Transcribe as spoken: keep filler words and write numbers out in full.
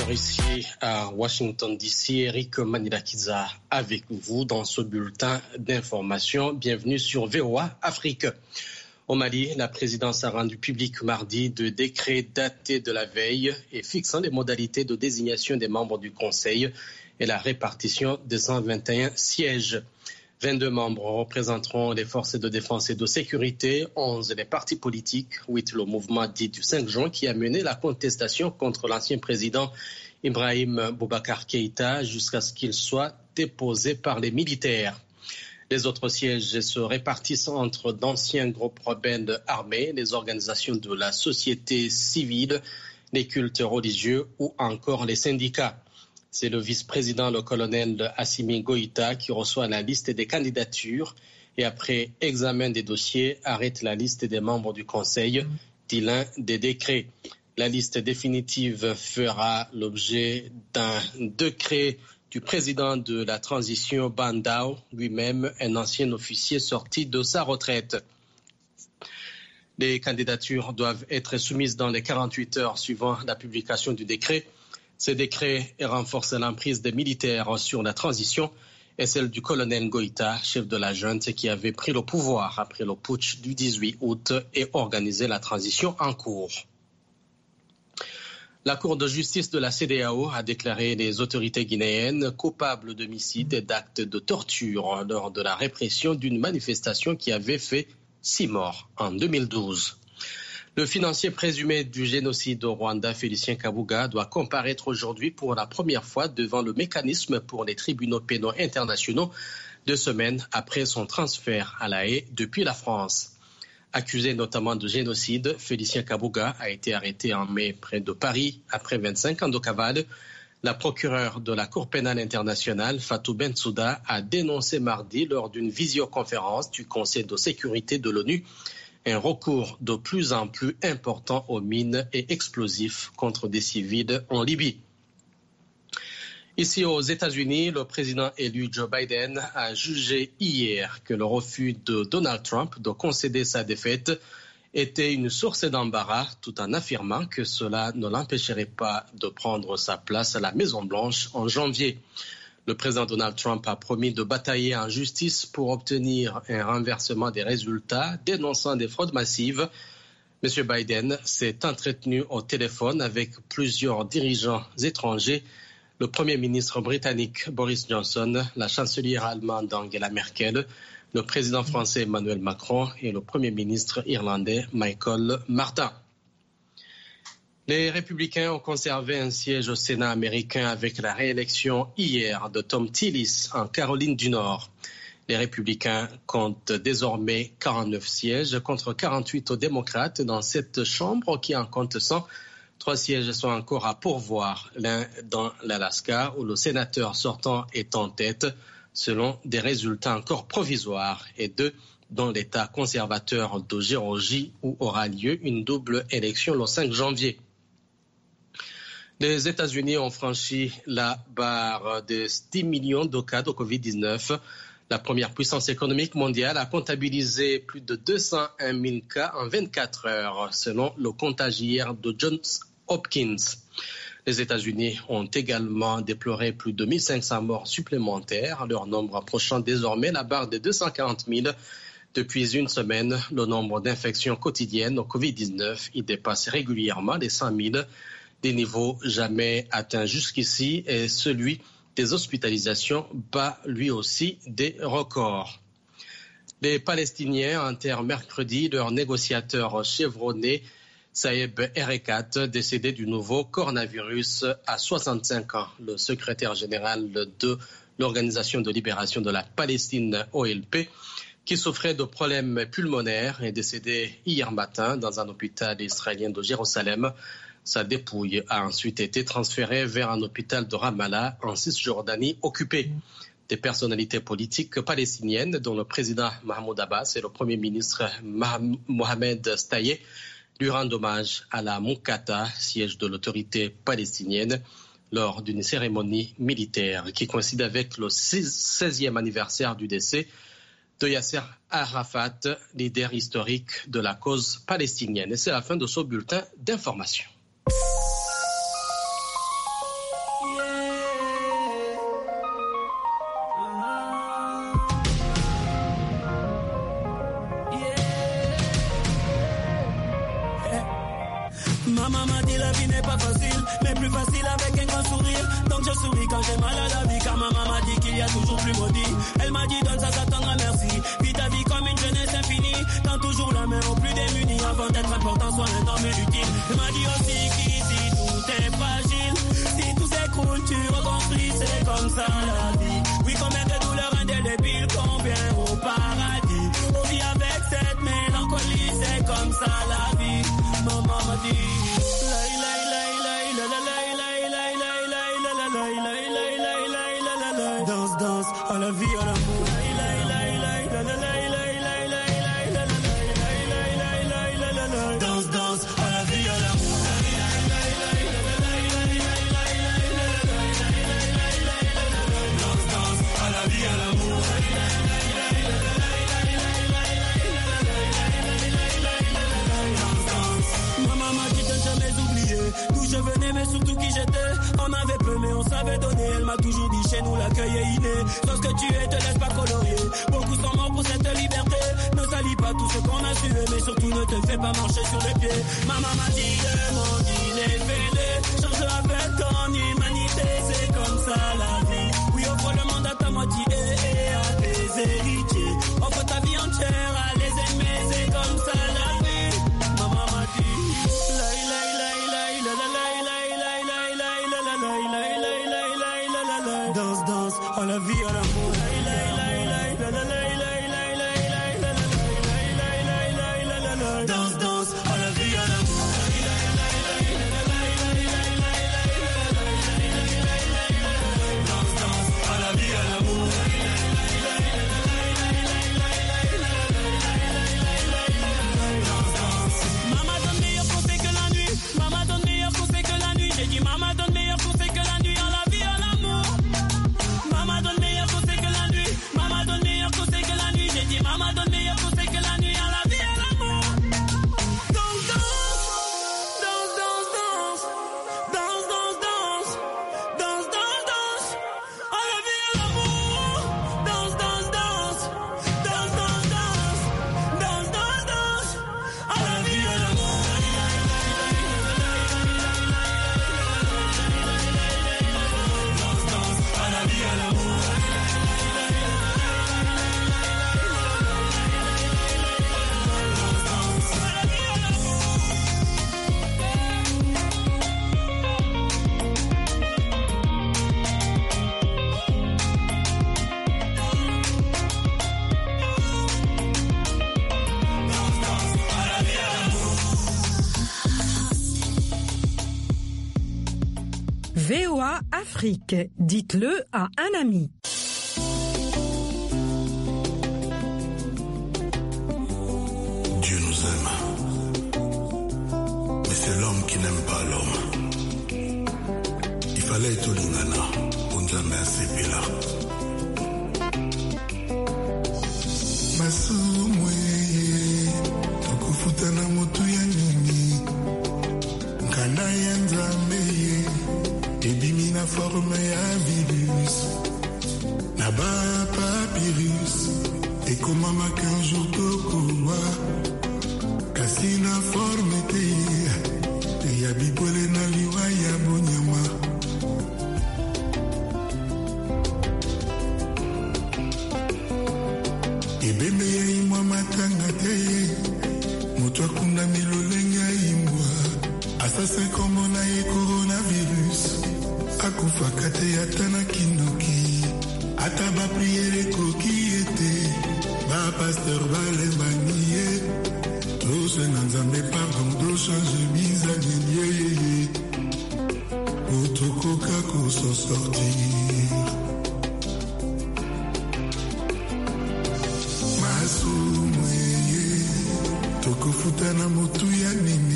heures ici à Washington D C. Eric Manilakiza avec vous dans ce bulletin d'information. Bienvenue sur V O A Afrique. Au Mali, la présidence a rendu public mardi deux décrets datés de la veille et fixant les modalités de désignation des membres du Conseil et la répartition des cent vingt et un sièges. vingt-deux membres représenteront les forces de défense et de sécurité, onze les partis politiques, huit le mouvement dit du cinq juin qui a mené la contestation contre l'ancien président Ibrahim Boubacar Keïta jusqu'à ce qu'il soit déposé par les militaires. Les autres sièges se répartissent entre d'anciens groupes rebelles armés, les organisations de la société civile, les cultes religieux ou encore les syndicats. C'est le vice-président, le colonel Assimi Goïta, qui reçoit la liste des candidatures et après examen des dossiers, arrête la liste des membres du Conseil, dit l'un des décrets. La liste définitive fera l'objet d'un décret du président de la transition Bandao, lui-même un ancien officier sorti de sa retraite. Les candidatures doivent être soumises dans les quarante-huit heures suivant la publication du décret. Ce décret renforce l'emprise des militaires sur la transition et celle du colonel Goïta, chef de la junte qui avait pris le pouvoir après le putsch du dix-huit août et organisé la transition en cours. La Cour de justice de la C E D E A O a déclaré les autorités guinéennes coupables d'homicide et d'actes de torture lors de la répression d'une manifestation qui avait fait six morts en deux mille douze. Le financier présumé du génocide au Rwanda, Félicien Kabuga, doit comparaître aujourd'hui pour la première fois devant le mécanisme pour les tribunaux pénaux internationaux, deux semaines après son transfert à La Haye depuis la France. Accusé notamment de génocide, Félicien Kabuga a été arrêté en mai près de Paris après vingt-cinq ans de cavale. La procureure de la Cour pénale internationale, Fatou Bensouda, a dénoncé mardi lors d'une visioconférence du Conseil de sécurité de l'ONU un recours de plus en plus important aux mines et explosifs contre des civils en Libye. Ici aux États-Unis, le président élu Joe Biden a jugé hier que le refus de Donald Trump de concéder sa défaite était une source d'embarras, tout en affirmant que cela ne l'empêcherait pas de prendre sa place à la Maison-Blanche en janvier. Le président Donald Trump a promis de batailler en justice pour obtenir un renversement des résultats, dénonçant des fraudes massives. M. Biden s'est entretenu au téléphone avec plusieurs dirigeants étrangers, le Premier ministre britannique Boris Johnson, la chancelière allemande Angela Merkel, le président français Emmanuel Macron et le Premier ministre irlandais Michael Martin. Les Républicains ont conservé un siège au Sénat américain avec la réélection hier de Thom Tillis en Caroline du Nord. Les Républicains comptent désormais quarante-neuf sièges contre quarante-huit aux démocrates dans cette chambre qui en compte cent. Trois sièges sont encore à pourvoir, l'un dans l'Alaska où le sénateur sortant est en tête selon des résultats encore provisoires et deux dans l'État conservateur de Géorgie où aura lieu une double élection le cinq janvier. Les États-Unis ont franchi la barre de dix millions de cas de covid dix-neuf. La première puissance économique mondiale a comptabilisé plus de deux cent un mille cas en vingt-quatre heures, selon le comptage hier de Johns Hopkins. Les États-Unis ont également déploré plus de mille cinq cents morts supplémentaires, leur nombre approchant désormais la barre de deux cent quarante mille. Depuis une semaine, le nombre d'infections quotidiennes au covid dix-neuf y dépasse régulièrement les cent mille. Des niveaux jamais atteints jusqu'ici et celui des hospitalisations bat lui aussi des records. Les Palestiniens enterrent mercredi leur négociateur chevronné Saeb Erekat, décédé du nouveau coronavirus à soixante-cinq ans. Le secrétaire général de l'Organisation de libération de la Palestine, O L P, qui souffrait de problèmes pulmonaires, est décédé hier matin dans un hôpital israélien de Jérusalem. Sa dépouille a ensuite été transférée vers un hôpital de Ramallah en Cisjordanie occupée. Des personnalités politiques palestiniennes, dont le président Mahmoud Abbas et le premier ministre Mohamed Staye, lui rendent hommage à la Moukata, siège de l'autorité palestinienne, lors d'une cérémonie militaire qui coïncide avec le seizième anniversaire du décès de Yasser Arafat, leader historique de la cause palestinienne. Et c'est la fin de ce bulletin d'information. Maman m'a dit la vie n'est pas facile, mais plus facile avec un grand sourire. Donc je souris quand j'ai mal à la vie, car maman m'a dit qu'il y a toujours plus maudit. Elle m'a dit donne ça, ça t'attendra, merci. Vis ta vie comme une jeunesse infinie, tends toujours la main aux plus démunis. Avant d'être important, sois un homme utile. Elle m'a dit aussi qu'ici tout est fragile. Si tout s'écroule, tu reconstruis, c'est comme ça la vie. Oui, combien de douleurs indélébiles, combien au paradis. On vit avec cette mélancolie, c'est comme ça la vie. Maman m'a dit danse, danse, à la vie, à l'amour. Danse, danse, à la vie, à l'amour. Danse, danse, à la vie, à l'amour. Maman m'a dit de jamais oublier d'où je venais, mais surtout qui j'étais. On avait peu, mais on savait donner. Elle m'a toujours dit chez nous l'accueil est inné. Sauf ce que tu es, te laisse pas colorier. Beaucoup sont morts pour cette liberté. Ne salis pas tout ce qu'on a sué, mais surtout ne te fais pas marcher sur les pieds. Maman m'a dit de mon dîner, fais-le. Change avec ton humanité, c'est comme ça la vie. Oui, offre le monde à ta moitié et à tes héritiers. Offre ta vie entière à les aimer, c'est comme ça la vie. Maman m'a dit danse, danse, à la vie, à l'amour. Danse, danse, à la vie, à l'amour. Danse, danse, à la vie, à l'amour. Maman donne meilleur conseil que la nuit. Maman donne meilleur conseil que la nuit. J'ai dit maman donne meilleur conseil que la nuit. À la vie, à l'amour. Maman donne meilleur conseil que la nuit. Maman donne meilleur conseil que la nuit. J'ai dit maman donne meilleur conseil que la nuit. À la vie, à l'amour. Danse, danse, danse, danse, danse, danse, danse, danse, danse, danse, à la vie, à l'amour. Danse, danse, danse, danse, danse, danse, danse, danse, danse, à la vie, à l'amour. Danse, danse, à la vie, à l'amour. V O A Afrique, dites-le à un ami. Dieu nous aime, mais c'est l'homme qui n'aime pas l'homme. Il fallait être Olingana, Onzame Asepela. Masumwe, Tokufutana motu ya nyumi, Nkana ya Nzambe, Ebimi na forme ya virus, Naba papyrus, Ekomama qu'un jour tokowa, Kasi na forme te, Te ya bibole na liwa ya bonyama. Ebembe ya imwa matanga te, Moto akunda milolenga imwa, Assassin komona ye coronavirus, Akufaka te atana kindoki, Ata ba priere koki ete, Ba pasteur balembaniye, Tose nanzambe pardon, Do change bizanye yeye, Otokoka ko s'en sortir. Masumweye, Tokofutana motu ya nini,